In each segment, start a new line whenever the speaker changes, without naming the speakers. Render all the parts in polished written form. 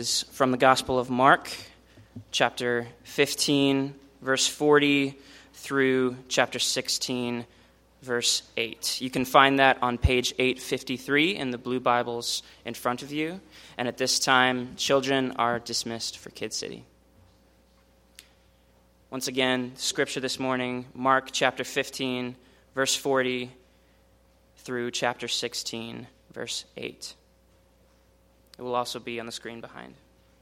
is from the Gospel of Mark, chapter 15, verse 40 through chapter 16, verse 8. You can find that on page 853 in the blue Bibles in front of you. And at this time, children are dismissed for Kid City. Once again, scripture this morning, Mark chapter 15, verse 40 through chapter 16, verse 8. It will also be on the screen behind.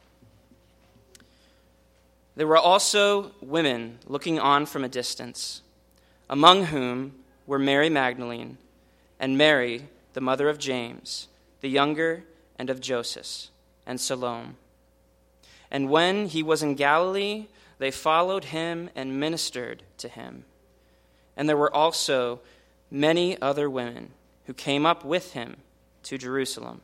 There were also women looking on from a distance, among whom were Mary Magdalene and Mary, the mother of James, the younger, and of Joseph, and Salome. And when he was in Galilee, they followed him and ministered to him. And there were also many other women who came up with him to Jerusalem.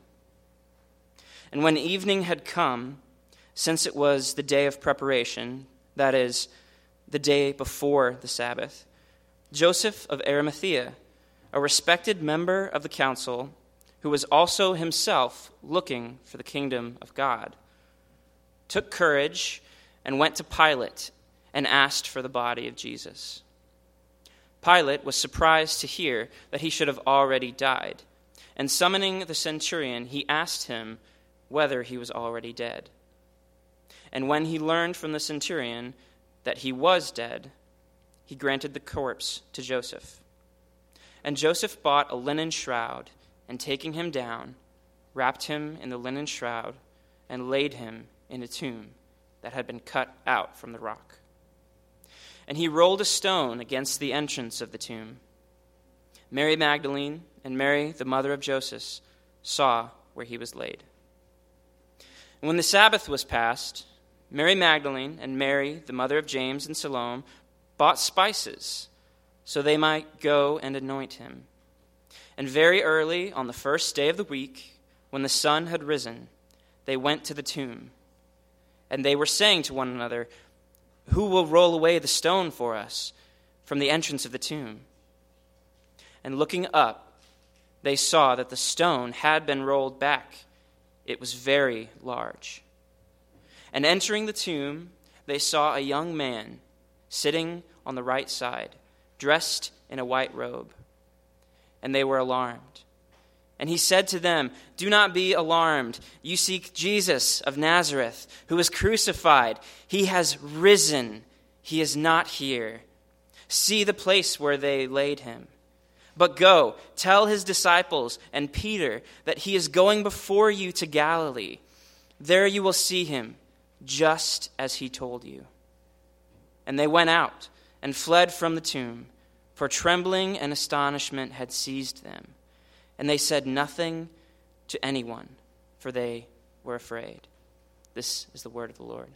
And when evening had come, since it was the day of preparation, that is, the day before the Sabbath, Joseph of Arimathea, a respected member of the council, who was also himself looking for the kingdom of God, took courage and went to Pilate and asked for the body of Jesus. Pilate was surprised to hear that he should have already died, and summoning the centurion, he asked him whether he was already dead. And when he learned from the centurion that he was dead, he granted the corpse to Joseph. And Joseph bought a linen shroud, and taking him down, wrapped him in the linen shroud, and laid him in a tomb that had been cut out from the rock. And he rolled a stone against the entrance of the tomb. Mary Magdalene and Mary, the mother of Joseph, saw where he was laid. And when the Sabbath was past, Mary Magdalene and Mary, the mother of James and Salome, bought spices so they might go and anoint him. And very early on the first day of the week, when the sun had risen, they went to the tomb. And they were saying to one another, "Who will roll away the stone for us from the entrance of the tomb?" And looking up, they saw that the stone had been rolled back. It was very large. And entering the tomb, they saw a young man sitting on the right side, dressed in a white robe. And they were alarmed. And he said to them, "Do not be alarmed. You seek Jesus of Nazareth, who was crucified. He has risen. He is not here. See the place where they laid him. But go, tell his disciples and Peter that he is going before you to Galilee. There you will see him, just as he told you." And they went out and fled from the tomb, for trembling and astonishment had seized them. And they said nothing to anyone, for they were afraid. This is the word of the Lord.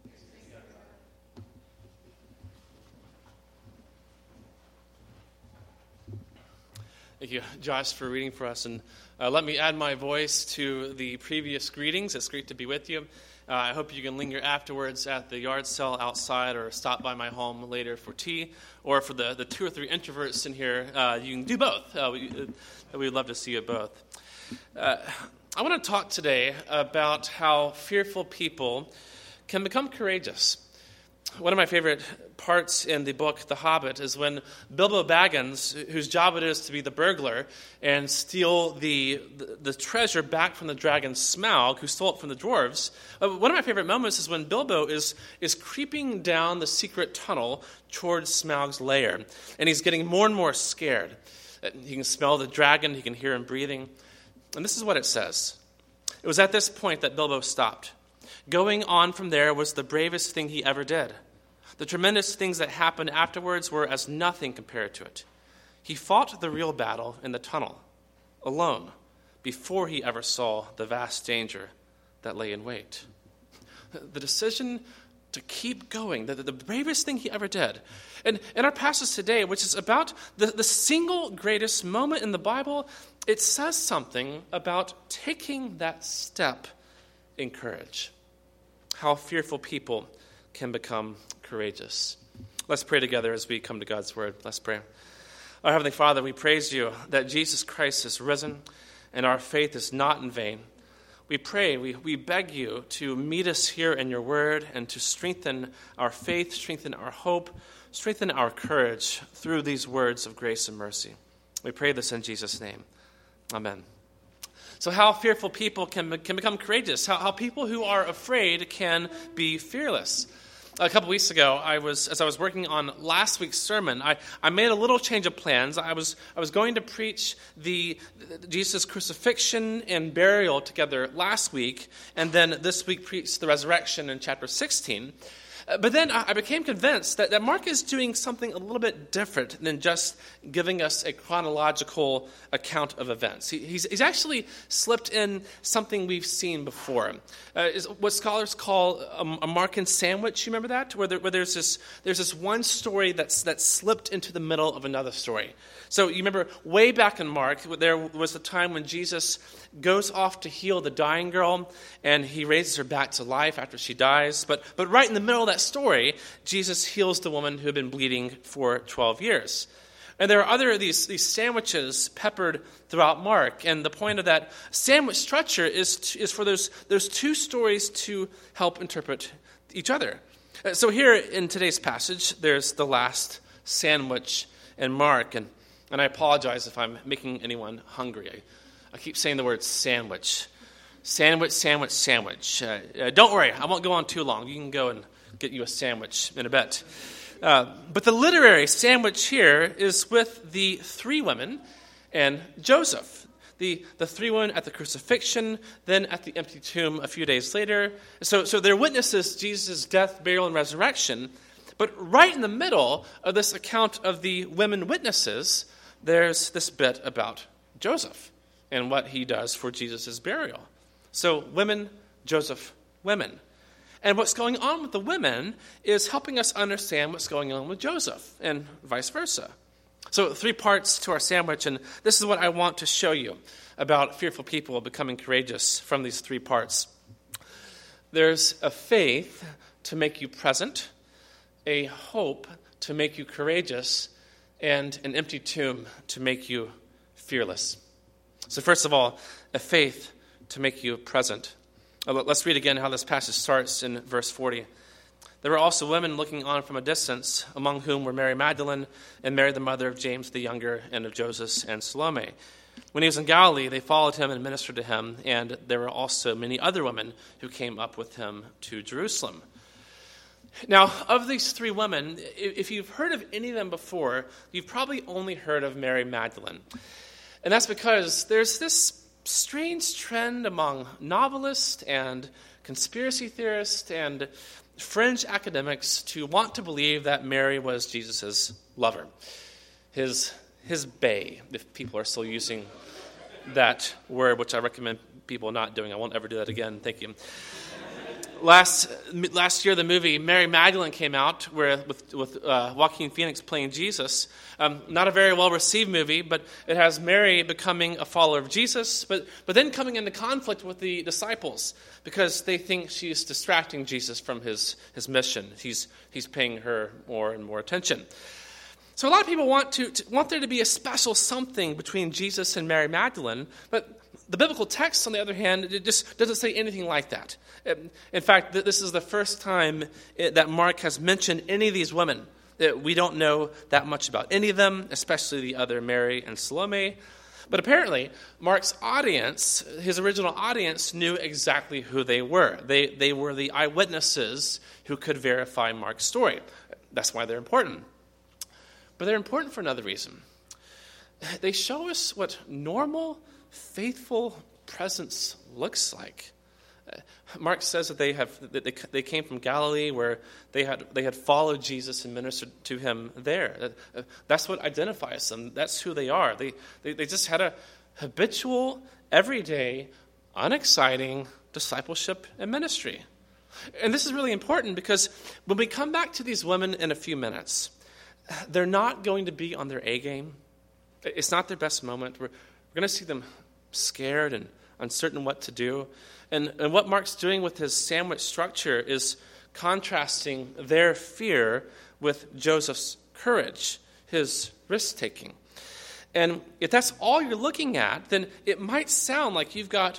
Thank you, Josh, for reading for us. And let me add my voice to the previous greetings. It's great to be with you. I hope you can linger afterwards at the yard sale outside or stop by my home later for tea. Or for the 2 or 3 introverts in here, you can do both. We'd love to see you both. I want to talk today about how fearful people can become courageous. One of my favorite parts in the book, The Hobbit, is when Bilbo Baggins, whose job it is to be the burglar and steal the treasure back from the dragon Smaug, who stole it from the dwarves. One of my favorite moments is when Bilbo is creeping down the secret tunnel towards Smaug's lair, and he's getting more and more scared. He can smell the dragon, he can hear him breathing. And this is what it says. It was at this point that Bilbo stopped. Going on from there was the bravest thing he ever did. The tremendous things that happened afterwards were as nothing compared to it. He fought the real battle in the tunnel, alone, before he ever saw the vast danger that lay in wait. The decision to keep going, the bravest thing he ever did. And in our passage today, which is about the single greatest moment in the Bible, it says something about taking that step in courage. How fearful people can become courageous. Let's pray together as we come to God's word. Let's pray. Our Heavenly Father, we praise you that Jesus Christ is risen and our faith is not in vain. we pray, we beg you to meet us here in your word and to strengthen our faith, strengthen our hope, strengthen our courage through these words of grace and mercy. We pray this in Jesus' name. Amen. So how fearful people can become courageous, how people who are afraid can be fearless. A couple weeks ago, as I was working on last week's sermon, I made a little change of plans. I was going to preach the Jesus' crucifixion and burial together last week, and then this week preach the resurrection in chapter 16. But then I became convinced that Mark is doing something a little bit different than just giving us a chronological account of events. He's actually slipped in something we've seen before. Is what scholars call a Markan sandwich. You remember that? Where there's this one story that's slipped into the middle of another story. So you remember way back in Mark, there was the time when Jesus goes off to heal the dying girl, and he raises her back to life after she dies. But right in the middle of that story, Jesus heals the woman who had been bleeding for 12 years. And there are other these sandwiches peppered throughout Mark, and the point of that sandwich structure is for those two stories to help interpret each other. So here in today's passage, there's the last sandwich in Mark, and I apologize if I'm making anyone hungry. I keep saying the word sandwich. Sandwich, sandwich, sandwich. Don't worry, I won't go on too long. You can go and get you a sandwich in a bit. But the literary sandwich here is with the three women and Joseph. The three women at the crucifixion, then at the empty tomb a few days later. So they're witnesses to Jesus' death, burial, and resurrection. But right in the middle of this account of the women witnesses, there's this bit about Joseph and what he does for Jesus' burial. So women, Joseph, women. And what's going on with the women is helping us understand what's going on with Joseph and vice versa. So 3 parts to our sandwich, and this is what I want to show you about fearful people becoming courageous from these 3 parts. There's a faith to make you present, a hope to make you courageous, and an empty tomb to make you fearless. So first of all, a faith to make you present. Let's read again how this passage starts in verse 40. There were also women looking on from a distance, among whom were Mary Magdalene and Mary the mother of James the younger and of Joseph and Salome. When he was in Galilee, they followed him and ministered to him, and there were also many other women who came up with him to Jerusalem. Now, of these 3 women, if you've heard of any of them before, you've probably only heard of Mary Magdalene. And that's because there's this strange trend among novelists and conspiracy theorists and fringe academics to want to believe that Mary was Jesus' lover, his bae, if people are still using that word, which I recommend people not doing. I won't ever do that again. Thank you. Last year, the movie Mary Magdalene came out with Joaquin Phoenix playing Jesus. Not a very well-received movie, but it has Mary becoming a follower of Jesus, but then coming into conflict with the disciples because they think she's distracting Jesus from his mission. He's paying her more and more attention. So a lot of people want there to be a special something between Jesus and Mary Magdalene, but the biblical text, on the other hand, it just doesn't say anything like that. In fact, this is the first time that Mark has mentioned any of these women. We don't know that much about any of them, especially the other Mary and Salome. But apparently, Mark's audience, his original audience, knew exactly who they were. They were the eyewitnesses who could verify Mark's story. That's why they're important. But they're important for another reason. They show us what normal, faithful presence looks like. Mark says that they came from Galilee, where they had followed Jesus and ministered to him there. That's what identifies them. That's who they are. They just had a habitual, everyday, unexciting discipleship and ministry. And this is really important because when we come back to these women in a few minutes, they're not going to be on their A game. It's not their best moment. We're going to see them scared and uncertain what to do. And what Mark's doing with his sandwich structure is contrasting their fear with Joseph's courage, his risk-taking. And if that's all you're looking at, then it might sound like you've got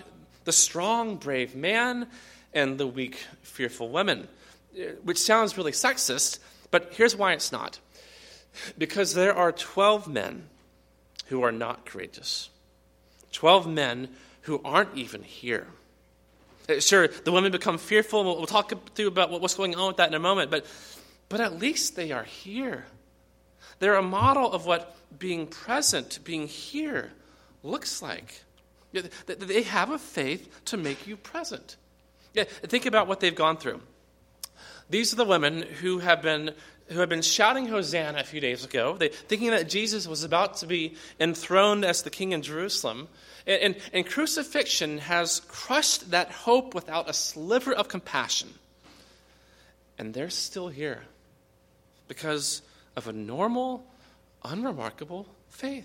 the strong, brave man and the weak, fearful woman, which sounds really sexist, but here's why it's not. Because there are 12 men who are not courageous. 12 men who aren't even here. Sure, the women become fearful. We'll talk through about what's going on with that in a moment, but at least they are here. They're a model of what being present, being here, looks like. They have a faith to make you present. Think about what they've gone through. These are the women who have been shouting Hosanna a few days ago, thinking that Jesus was about to be enthroned as the king in Jerusalem. And crucifixion has crushed that hope without a sliver of compassion. And they're still here because of a normal, unremarkable faith.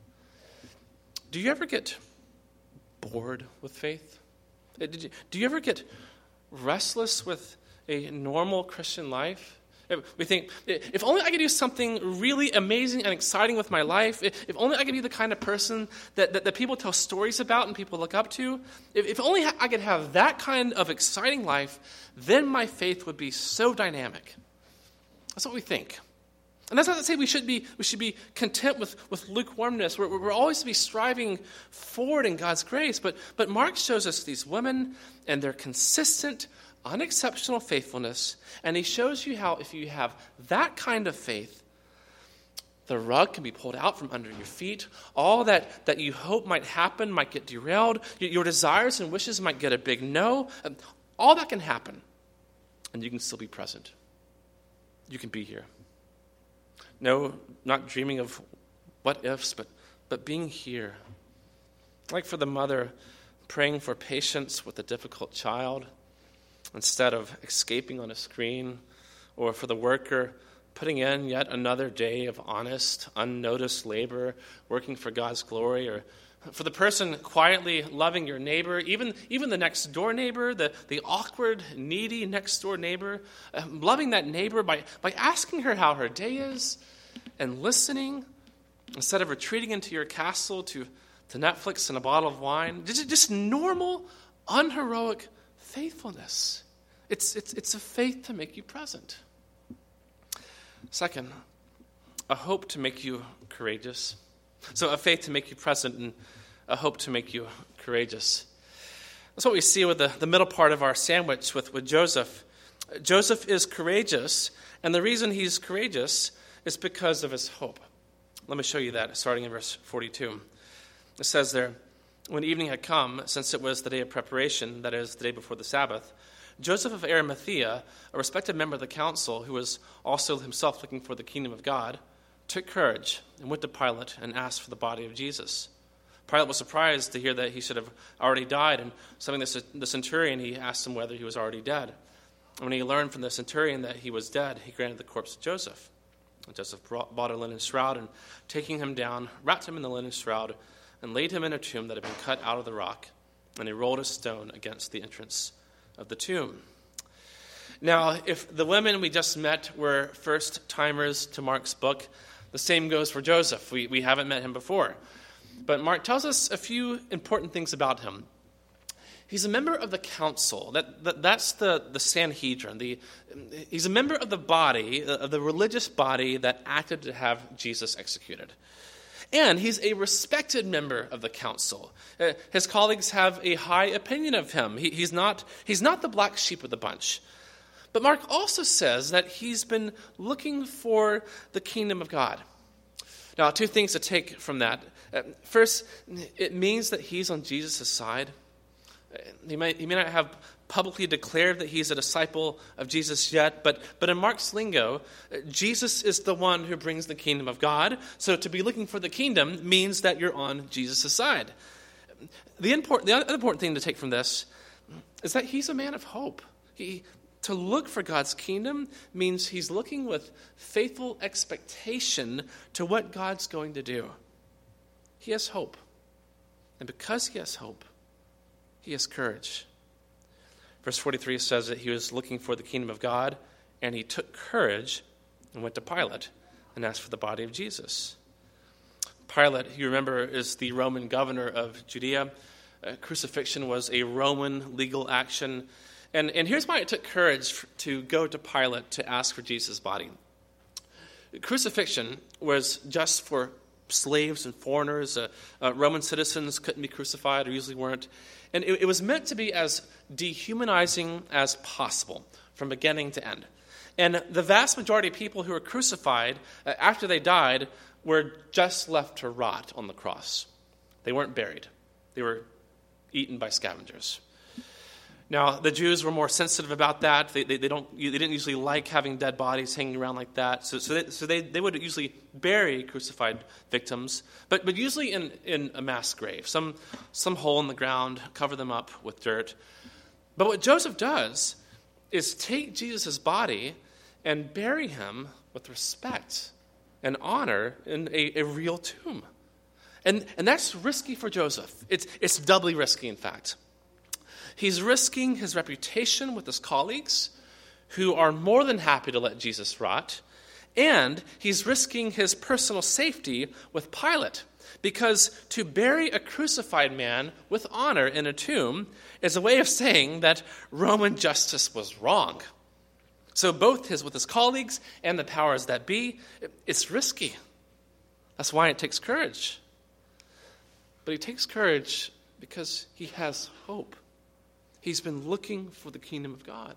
Do you ever get bored with faith? Do you ever get restless with a normal Christian life? We think, if only I could do something really amazing and exciting with my life, if only I could be the kind of person that people tell stories about and people look up to, if only I could have that kind of exciting life, then my faith would be so dynamic. That's what we think. And that's not to say we should be content with lukewarmness. We're always to be striving forward in God's grace. But Mark shows us these women and their consistent, unexceptional faithfulness. And he shows you how if you have that kind of faith, the rug can be pulled out from under your feet. All that you hope might happen might get derailed. Your desires and wishes might get a big no. All that can happen. And you can still be present. You can be here. No, not dreaming of what ifs, but being here. Like for the mother praying for patience with a difficult child instead of escaping on a screen, or for the worker putting in yet another day of honest, unnoticed labor, working for God's glory, or for the person quietly loving your neighbor, even the next door neighbor, the awkward, needy next door neighbor, loving that neighbor by asking her how her day is and listening instead of retreating into your castle to Netflix and a bottle of wine. Just normal, unheroic faithfulness. It's a faith to make you present. Second, a hope to make you courageous. So a faith to make you present and a hope to make you courageous. That's what we see with the middle part of our sandwich with Joseph. Joseph is courageous, and the reason he's courageous is because of his hope. Let me show you that, starting in verse 42. It says there, when evening had come, since it was the day of preparation, that is, the day before the Sabbath, Joseph of Arimathea, a respected member of the council, who was also himself looking for the kingdom of God, took courage and went to Pilate and asked for the body of Jesus. Pilate was surprised to hear that he should have already died, and summoning the centurion, he asked him whether he was already dead. And when he learned from the centurion that he was dead, he granted the corpse to Joseph. And Joseph bought a linen shroud, and taking him down, wrapped him in the linen shroud, and laid him in a tomb that had been cut out of the rock, and he rolled a stone against the entrance of the tomb. Now, if the women we just met were first-timers to Mark's book, the same goes for Joseph. We haven't met him before. But Mark tells us a few important things about him. He's a member of the council. That's the Sanhedrin. He's a member of the body, of the religious body that acted to have Jesus executed. And he's a respected member of the council. His colleagues have a high opinion of him. He's not the black sheep of the bunch. But Mark also says that he's been looking for the kingdom of God. Now, two things to take from that. First, it means that he's on Jesus' side. He may not have publicly declared that he's a disciple of Jesus yet, but in Mark's lingo, Jesus is the one who brings the kingdom of God. So to be looking for the kingdom means that you're on Jesus' side. The other important thing to take from this is that he's a man of hope. To look for God's kingdom means he's looking with faithful expectation to what God's going to do. He has hope. And because he has hope, he has courage. Verse 43 says that he was looking for the kingdom of God, and he took courage and went to Pilate and asked for the body of Jesus. Pilate, you remember, is the Roman governor of Judea. Crucifixion was a Roman legal action. And here's why it took courage to go to Pilate to ask for Jesus' body. Crucifixion was just for slaves and foreigners. Roman citizens couldn't be crucified, or usually weren't. And it was meant to be as dehumanizing as possible from beginning to end. And the vast majority of people who were crucified, after they died, were just left to rot on the cross. They weren't buried. They were eaten by scavengers. Now, the Jews were more sensitive about that. They didn't usually like having dead bodies hanging around like that. So they would usually bury crucified victims, but usually in a mass grave, some hole in the ground, cover them up with dirt. But what Joseph does is take Jesus' body and bury him with respect and honor in a real tomb. And that's risky for Joseph. It's doubly risky, in fact. He's risking his reputation with his colleagues, who are more than happy to let Jesus rot, and he's risking his personal safety with Pilate, because to bury a crucified man with honor in a tomb is a way of saying that Roman justice was wrong. So both with his colleagues and the powers that be, it's risky. That's why it takes courage. But he takes courage because he has hope. He's been looking for the kingdom of God.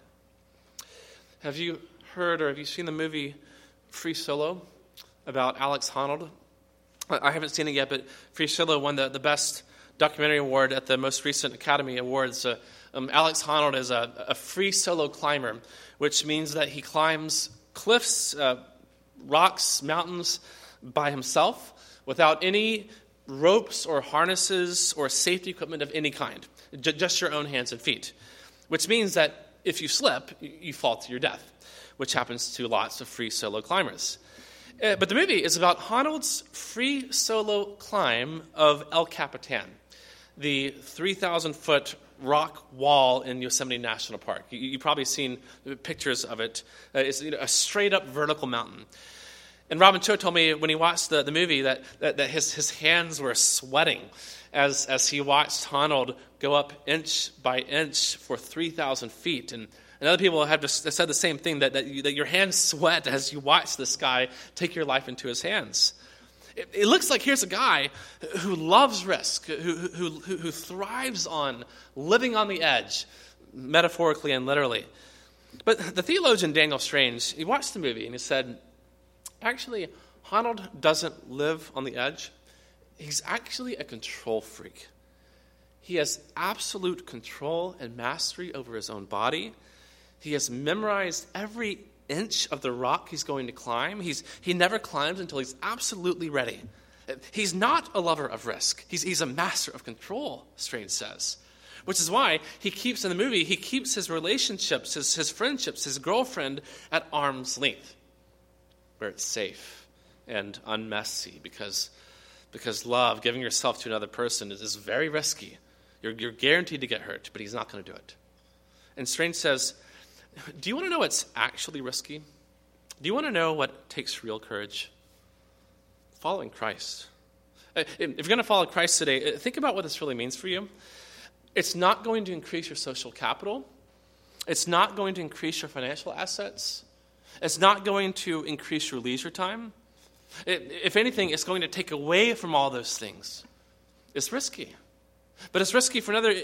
Have you heard or have you seen the movie Free Solo about Alex Honnold? I haven't seen it yet, but Free Solo won the best documentary award at the most recent Academy Awards. Alex Honnold is a free solo climber, which means that he climbs cliffs, rocks, mountains by himself without any ropes or harnesses or safety equipment of any kind. Just your own hands and feet, which means that if you slip, you fall to your death, which happens to lots of free solo climbers. But the movie is about Honnold's free solo climb of El Capitan, the 3,000-foot rock wall in Yosemite National Park. You've probably seen pictures of it. It's a straight-up vertical mountain. And Robin Cho told me when he watched the movie that his hands were sweating as he watched Honnold go up inch by inch for 3,000 feet. And other people have just said the same thing, that your hands sweat as you watch this guy take your life into his hands. It looks like here's a guy who loves risk, who thrives on living on the edge, metaphorically and literally. But the theologian Daniel Strange, he watched the movie and he said, actually, Honnold doesn't live on the edge. He's actually a control freak. He has absolute control and mastery over his own body. He has memorized every inch of the rock he's going to climb. He never climbs until he's absolutely ready. He's not a lover of risk. He's a master of control, Strange says. Which is why he keeps his relationships, his friendships, his girlfriend at arm's length, where it's safe and unmessy, because love, giving yourself to another person, is very risky. You're guaranteed to get hurt, but he's not going to do it. And Strange says, do you want to know what's actually risky? Do you want to know what takes real courage? Following Christ. If you're going to follow Christ today, think about what this really means for you. It's not going to increase your social capital. It's not going to increase your financial assets. It's not going to increase your leisure time. If anything, it's going to take away from all those things. It's risky. But it's risky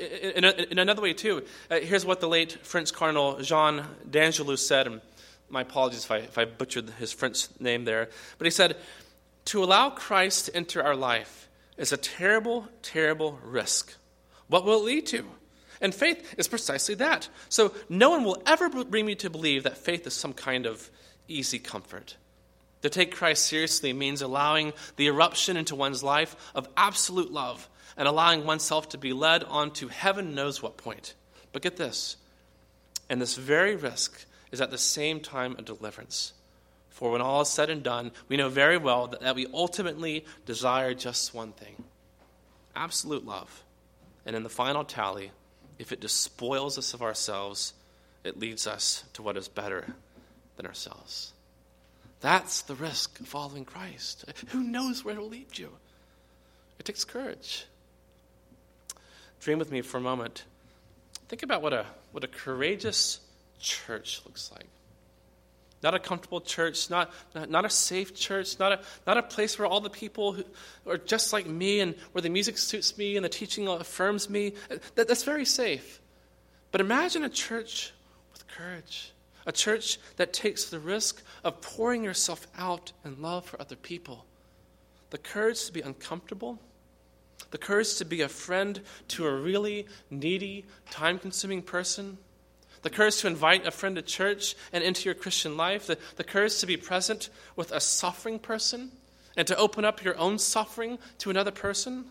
in another way, too. Here's what the late French Cardinal Jean d'Angelou said. And my apologies if I butchered his French name there. But he said, to allow Christ to enter our life is a terrible, terrible risk. What will it lead to? And faith is precisely that. So no one will ever bring me to believe that faith is some kind of easy comfort. To take Christ seriously means allowing the eruption into one's life of absolute love and allowing oneself to be led on to heaven knows what point. But get this, and this very risk is at the same time a deliverance. For when all is said and done, we know very well that we ultimately desire just one thing, absolute love. And in the final tally, if it despoils us of ourselves, it leads us to what is better than ourselves. That's the risk of following Christ. Who knows where it will lead you? It takes courage. dream with me for a moment. Think about what a courageous church looks like. Not a comfortable church, not a safe church, not a place where all the people who are just like me and where the music suits me and the teaching affirms me. That's very safe. But imagine a church with courage, a church that takes the risk of pouring yourself out in love for other people. The courage to be uncomfortable, the courage to be a friend to a really needy, time-consuming person, the courage to invite a friend to church and into your Christian life, the courage to be present with a suffering person and to open up your own suffering to another person.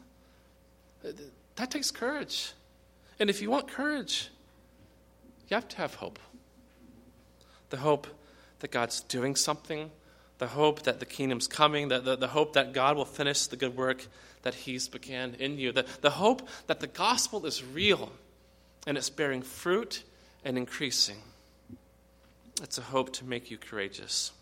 That takes courage. And if you want courage, you have to have hope. The hope that God's doing something, the hope that the kingdom's coming, the hope that God will finish the good work that he's began in you, the hope that the gospel is real and it's bearing fruit and increasing. It's a hope to make you courageous.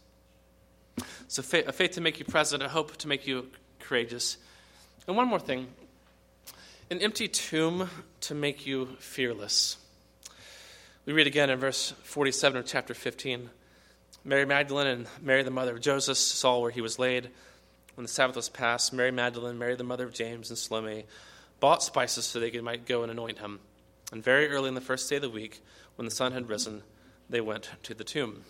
So a faith to make you present, a hope to make you courageous. And one more thing, an empty tomb to make you fearless. We read again in verse 47 of chapter 15. Mary Magdalene and Mary the mother of Joseph saw where he was laid. When the Sabbath was passed, Mary Magdalene, Mary the mother of James, and Salome bought spices so they might go and anoint him. And very early in the first day of the week, when the sun had risen, they went to the tomb.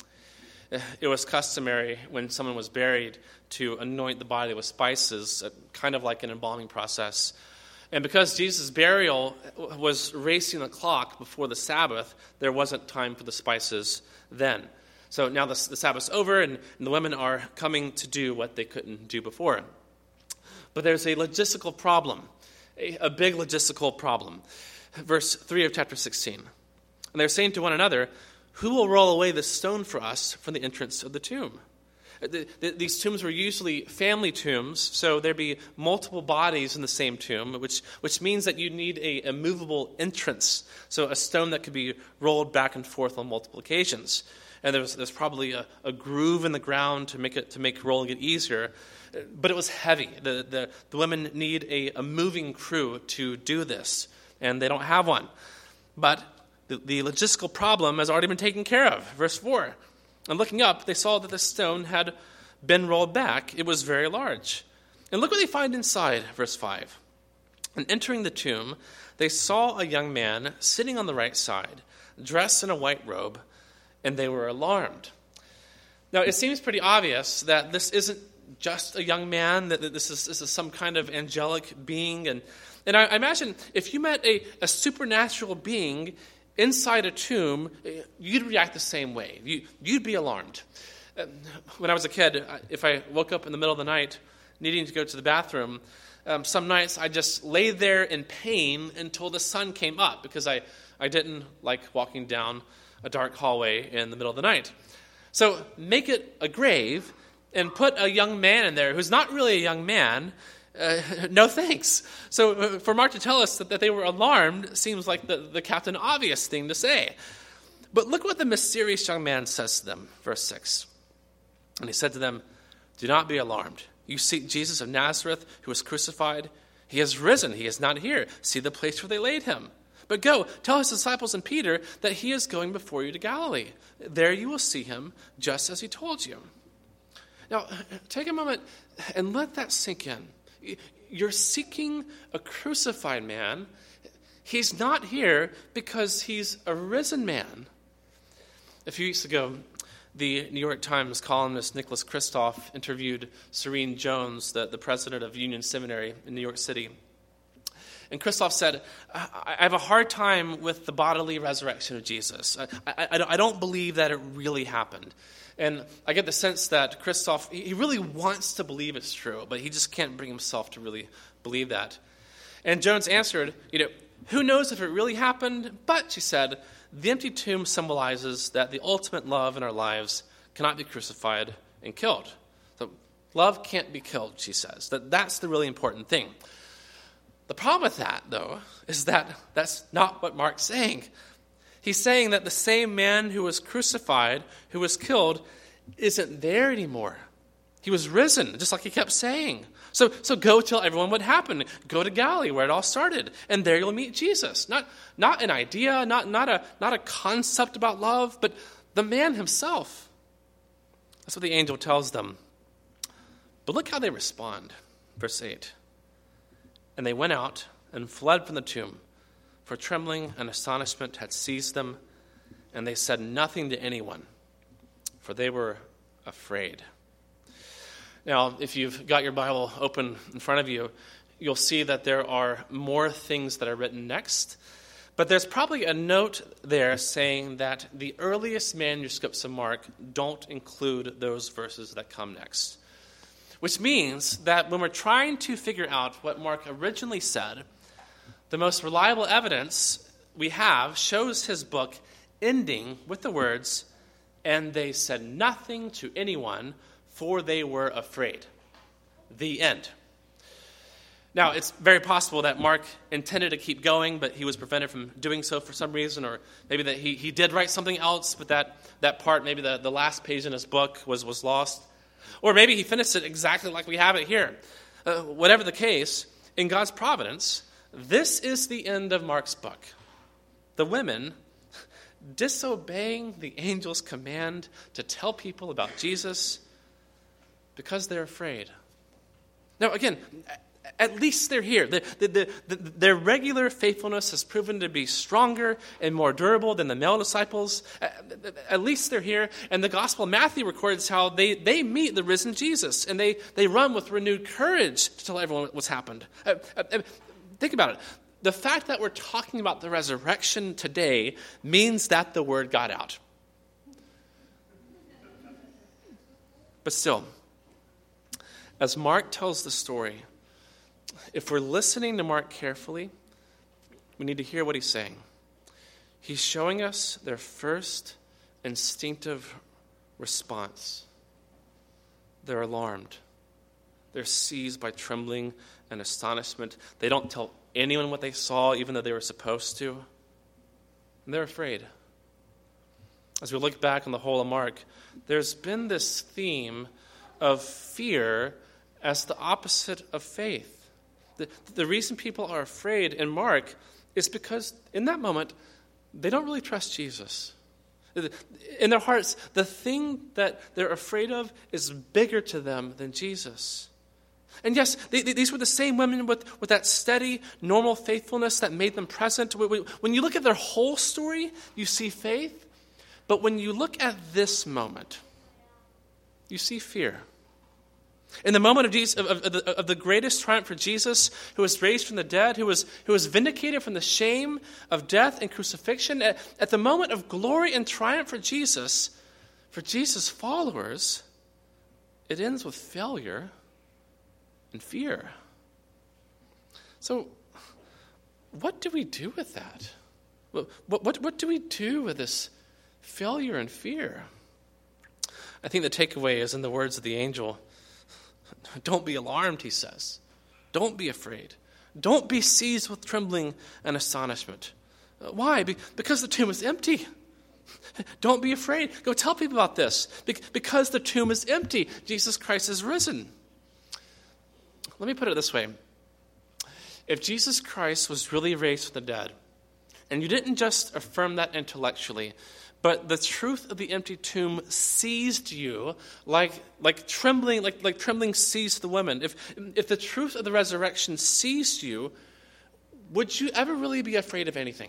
It was customary when someone was buried to anoint the body with spices, kind of like an embalming process. And because Jesus' burial was racing the clock before the Sabbath, there wasn't time for the spices then. So now the Sabbath's over, and the women are coming to do what they couldn't do before. But there's a logistical problem, a big logistical problem. Verse 3 of chapter 16. And they're saying to one another, who will roll away the stone for us from the entrance of the tomb? These tombs were usually family tombs, so there'd be multiple bodies in the same tomb, which means that you need a movable entrance, so a stone that could be rolled back and forth on multiple occasions. And there's probably a groove in the ground to make rolling it easier, but it was heavy. The women need a moving crew to do this, and they don't have one. But the logistical problem has already been taken care of. Verse 4. And looking up, they saw that the stone had been rolled back. It was very large. And look what they find inside, verse 5. And entering the tomb, they saw a young man sitting on the right side, dressed in a white robe, and they were alarmed. Now, it seems pretty obvious that this isn't just a young man, that this is some kind of angelic being. And I imagine if you met a supernatural being inside a tomb, you'd react the same way. You'd be alarmed. When I was a kid, if I woke up in the middle of the night needing to go to the bathroom, some nights I just lay there in pain until the sun came up because I didn't like walking down a dark hallway in the middle of the night. So make it a grave and put a young man in there who's not really a young man. No thanks. So for Mark to tell us that they were alarmed seems like the Captain Obvious thing to say. But look what the mysterious young man says to them, verse 6. And he said to them, do not be alarmed. You seek Jesus of Nazareth, who was crucified. He has risen. He is not here. See the place where they laid him. But go, tell his disciples and Peter that he is going before you to Galilee. There you will see him, just as he told you. Now, take a moment and let that sink in. You're seeking a crucified man. He's not here because he's a risen man. A few weeks ago, the New York Times columnist Nicholas Kristof interviewed Serene Jones, the president of Union Seminary in New York City. And Kristof said, I have a hard time with the bodily resurrection of Jesus. I don't believe that it really happened. And I get the sense that Kristof, he really wants to believe it's true, but he just can't bring himself to really believe that. And Jones answered, who knows if it really happened? But, she said, the empty tomb symbolizes that the ultimate love in our lives cannot be crucified and killed. So love can't be killed, she says. That's the really important thing. The problem with that, though, is that that's not what Mark's saying. He's saying that the same man who was crucified, who was killed, isn't there anymore. He was risen, just like he kept saying. So go tell everyone what happened. Go to Galilee, where it all started, and there you'll meet Jesus. Not an idea, not a concept about love, but the man himself. That's what the angel tells them. But look how they respond. Verse 8. And they went out and fled from the tomb, for trembling and astonishment had seized them, and they said nothing to anyone, for they were afraid. Now, if you've got your Bible open in front of you, you'll see that there are more things that are written next. But there's probably a note there saying that the earliest manuscripts of Mark don't include those verses that come next. Which means that when we're trying to figure out what Mark originally said, the most reliable evidence we have shows his book ending with the words, "And they said nothing to anyone, for they were afraid." The end. Now, it's very possible that Mark intended to keep going, but he was prevented from doing so for some reason, or maybe that he did write something else, but that part, maybe the last page in his book was lost. Or maybe he finished it exactly like we have it here. Whatever the case, in God's providence, this is the end of Mark's book. The women disobeying the angel's command to tell people about Jesus because they're afraid. Now, again, at least they're here. Their regular faithfulness has proven to be stronger and more durable than the male disciples. At least they're here. And the Gospel of Matthew records how they meet the risen Jesus, and they run with renewed courage to tell everyone what's happened. Think about it. The fact that we're talking about the resurrection today means that the word got out. But still, as Mark tells the story, if we're listening to Mark carefully, we need to hear what he's saying. He's showing us their first instinctive response. They're alarmed. They're seized by trembling and astonishment. They don't tell anyone what they saw, even though they were supposed to. And they're afraid. As we look back on the whole of Mark, there's been this theme of fear as the opposite of faith. The reason people are afraid in Mark is because in that moment, they don't really trust Jesus. In their hearts, the thing that they're afraid of is bigger to them than Jesus. And yes, these were the same women with that steady, normal faithfulness that made them present. When you look at their whole story, you see faith. But when you look at this moment, you see fear. In the moment of the greatest triumph for Jesus, who was raised from the dead, who was vindicated from the shame of death and crucifixion, at the moment of glory and triumph for Jesus' followers, it ends with failure and fear. So, what do we do with that? What do we do with this failure and fear? I think the takeaway is in the words of the angel. Don't be alarmed, he says. Don't be afraid. Don't be seized with trembling and astonishment. Why? Because the tomb is empty. Don't be afraid. Go tell people about this. Because the tomb is empty. Jesus Christ is risen. Let me put it this way. If Jesus Christ was really raised from the dead, and you didn't just affirm that intellectually, but the truth of the empty tomb seized you like trembling seized the women. If the truth of the resurrection seized you, would you ever really be afraid of anything?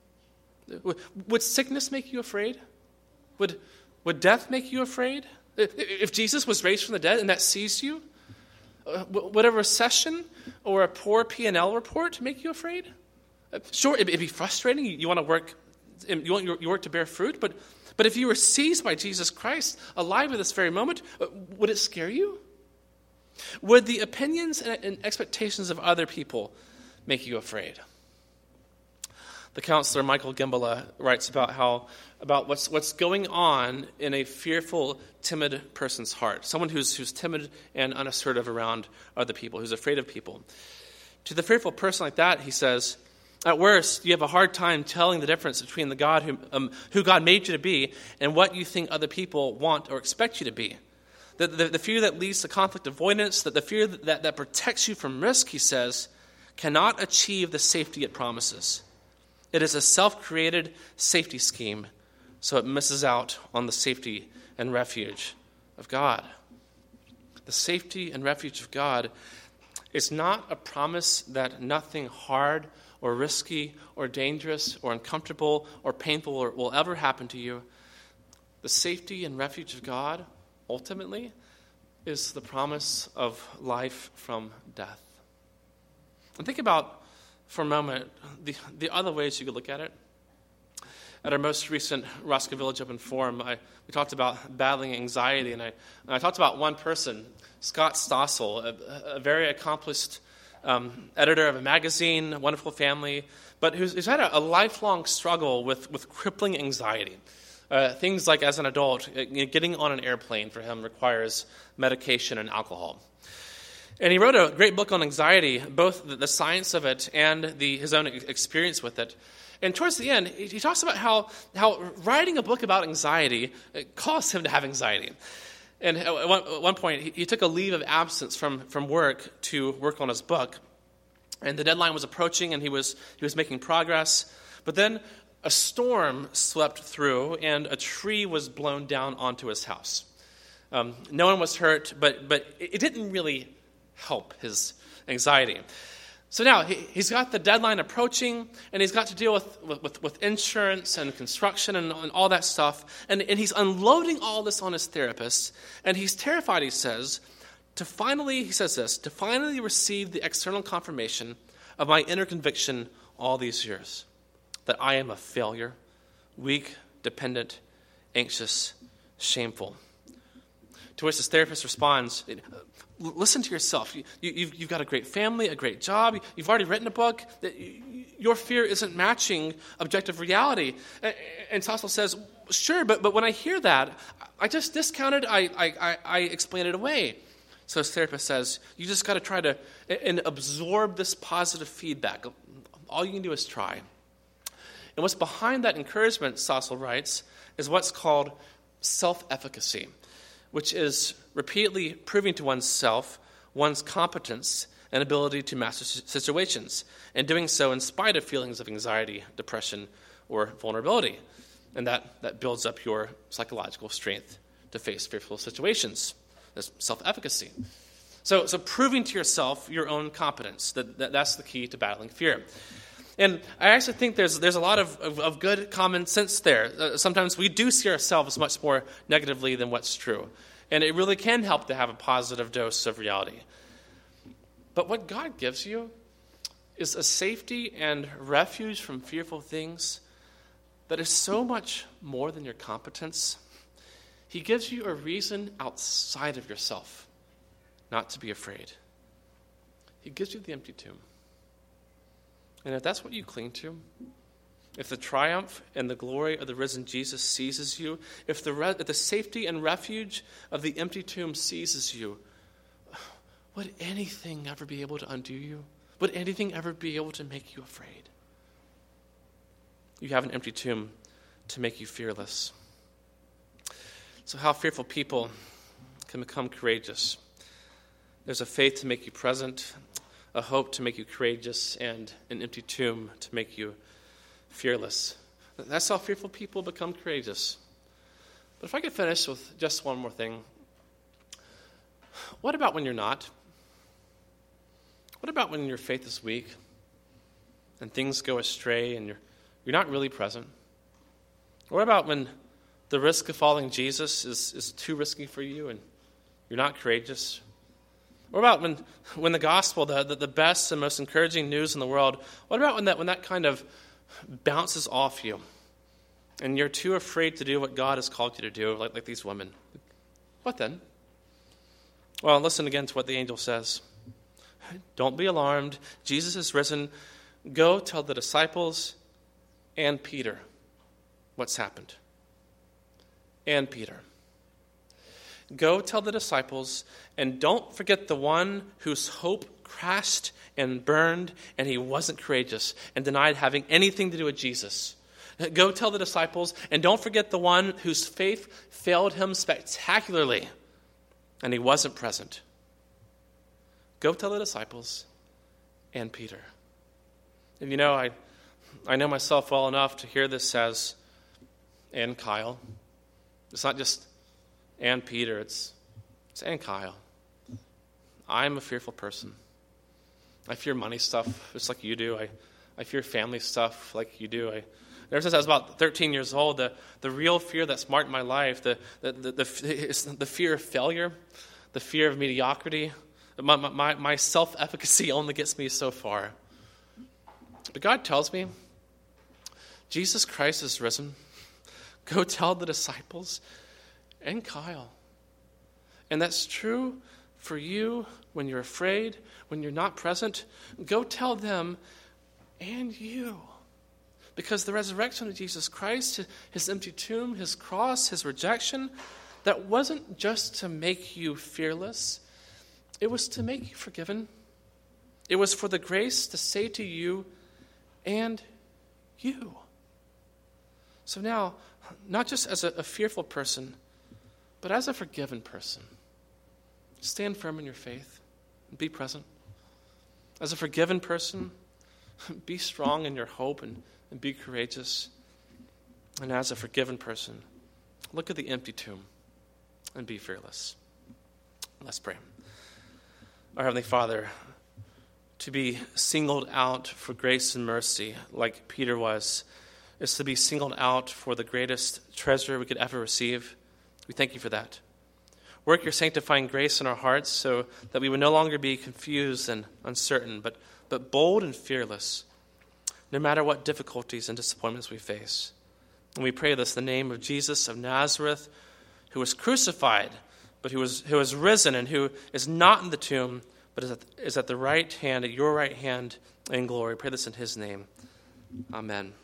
Would sickness make you afraid? Would death make you afraid? If Jesus was raised from the dead and that seized you, would a recession or a poor P&L report make you afraid? Sure, it'd be frustrating. You want to work. You want your work to bear fruit, but if you were seized by Jesus Christ, alive at this very moment, would it scare you? Would the opinions and expectations of other people make you afraid? The counselor Michael Gembala writes about what's going on in a fearful, timid person's heart. Someone who's timid and unassertive around other people, who's afraid of people. To the fearful person like that, he says, at worst, you have a hard time telling the difference between the God who God made you to be and what you think other people want or expect you to be. the fear that leads to conflict avoidance, that the fear that protects you from risk, he says, cannot achieve the safety it promises. It is a self-created safety scheme, so it misses out on the safety and refuge of God. The safety and refuge of God is not a promise that nothing hard or risky or dangerous or uncomfortable or painful will ever happen to you. The safety and refuge of God, ultimately, is the promise of life from death. And think about, for a moment, the other ways you could look at it. At our most recent Roscoe Village Open Forum, we talked about battling anxiety, and I talked about one person, Scott Stossel, a very accomplished editor of a magazine, a wonderful family, but who's had a lifelong struggle with crippling anxiety. Things like, as an adult, getting on an airplane for him requires medication and alcohol. And he wrote a great book on anxiety, both the science of it and his own experience with it. And towards the end, he talks about how writing a book about anxiety caused him to have anxiety. And at one point, he took a leave of absence from work to work on his book. And the deadline was approaching, and he was making progress. But then a storm swept through, and a tree was blown down onto his house. No one was hurt, but it didn't really help his anxiety. So now he's got the deadline approaching, and he's got to deal with insurance and construction and all that stuff. And he's unloading all this on his therapist, and he's terrified, he says, to finally receive the external confirmation of my inner conviction all these years, that I am a failure, weak, dependent, anxious, shameful. To which his therapist responds, listen to yourself. You've got a great family, a great job. You've already written a book. Your fear isn't matching objective reality. And Stossel says, sure, but when I hear that, I just discount it. I explain it away. So his therapist says, you just got to try to and absorb this positive feedback. All you can do is try. And what's behind that encouragement, Stossel writes, is what's called self-efficacy, which is repeatedly proving to oneself one's competence and ability to master situations, and doing so in spite of feelings of anxiety, depression, or vulnerability. And that builds up your psychological strength to face fearful situations. That's self-efficacy. So proving to yourself your own competence, that's the key to battling fear. And I actually think there's a lot of good common sense there. Sometimes we do see ourselves much more negatively than what's true. And it really can help to have a positive dose of reality. But what God gives you is a safety and refuge from fearful things that is so much more than your competence. He gives you a reason outside of yourself not to be afraid. He gives you the empty tomb. And if that's what you cling to, if the triumph and the glory of the risen Jesus seizes you, if the safety and refuge of the empty tomb seizes you, would anything ever be able to undo you? Would anything ever be able to make you afraid? You have an empty tomb to make you fearless. So how fearful people can become courageous. There's a faith to make you present, a hope to make you courageous, and an empty tomb to make you fearless. That's how fearful people become courageous. But if I could finish with just one more thing. What about when you're not? What about when your faith is weak and things go astray and you're not really present? What about when the risk of following Jesus is too risky for you and you're not courageous? What about when the gospel, the best and most encouraging news in the world, what about when that kind of bounces off you and you're too afraid to do what God has called you to do, like these women? What then? Well, listen again to what the angel says. Don't be alarmed. Jesus is risen. Go tell the disciples and Peter what's happened. And Peter. Go tell the disciples, and don't forget the one whose hope crashed and burned, and he wasn't courageous and denied having anything to do with Jesus. Go tell the disciples, and don't forget the one whose faith failed him spectacularly and he wasn't present. Go tell the disciples and Peter. And you know, I know myself well enough to hear this as, and Kyle. It's not just and Peter, it's and Kyle. I'm a fearful person. I fear money stuff just like you do. I fear family stuff like you do. Ever since I was about 13 years old, the real fear that's marked my life, the fear of failure, the fear of mediocrity. My self-efficacy only gets me so far. But God tells me, Jesus Christ is risen. Go tell the disciples and Kyle. And that's true for you when you're afraid, when you're not present. Go tell them and you. Because the resurrection of Jesus Christ, his empty tomb, his cross, his rejection, that wasn't just to make you fearless. It was to make you forgiven. It was for the grace to say to you and you. So now, not just as a fearful person, but as a forgiven person, stand firm in your faith and be present. As a forgiven person, be strong in your hope and be courageous. And as a forgiven person, look at the empty tomb and be fearless. Let's pray. Our Heavenly Father, to be singled out for grace and mercy like Peter was, is to be singled out for the greatest treasure we could ever receive. We thank you for that. Work your sanctifying grace in our hearts so that we would no longer be confused and uncertain, but bold and fearless, no matter what difficulties and disappointments we face. And we pray this in the name of Jesus of Nazareth, who was crucified, but who was risen, and who is not in the tomb, but is at the right hand, at your right hand in glory. We pray this in his name. Amen.